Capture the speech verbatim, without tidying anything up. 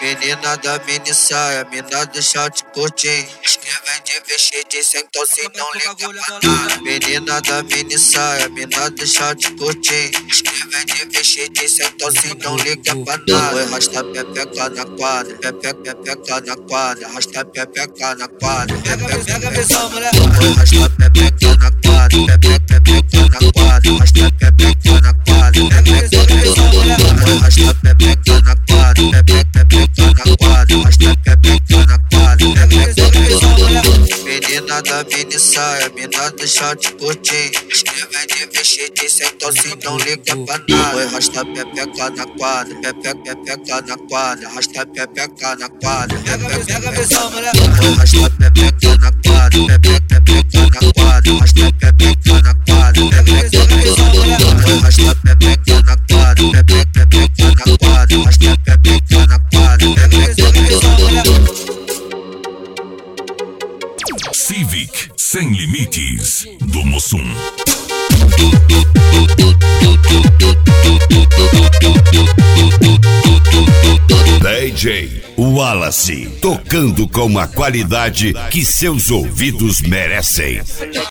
Menina da mini saia, mina do short curtinho. Escreve de vestido sem tosse, não liga pra nada. Menina da mini saia, mina do short curtinho. Escreve de vestido sem tosse, não liga pra nada. Foi arrasta pepeca na quadra, pepeca, pepeca na quadra. Arrasta pepeca na quadra, pepeca, Pega a visão, mulher. foi arrasta pepeca na quadra, pepeca, pepeca na quadra. Arrasta pepeca na quadra, pepeca, pepeca. Foi arrasta pepeca na quadra, pepeca, pepeca na quadra. Arrasta pepeca na quadra, pepeca, pepeca. Menina da mini saia, mina do short curtinho. Escreve de vestido sem tosse, não liga pra nada. Foi arrasta pepeca na quadra, pepeca, pepeca na quadra. Arrasta pepeca na quadra, pepeca, Pega a visão, mulher. foi arrasta pepeca na quadra, pepeca, pepeca na quadra. Arrasta pepeca na quadra, pepeca, pepeca. Foi arrasta pepeca na quadra, pepeca, pepeca na quadra. Arrasta pepeca na quadra, pepeca, pepeca. Civic Sem Limites do Mussum. D J Wallace, tocando com a qualidade que seus ouvidos merecem.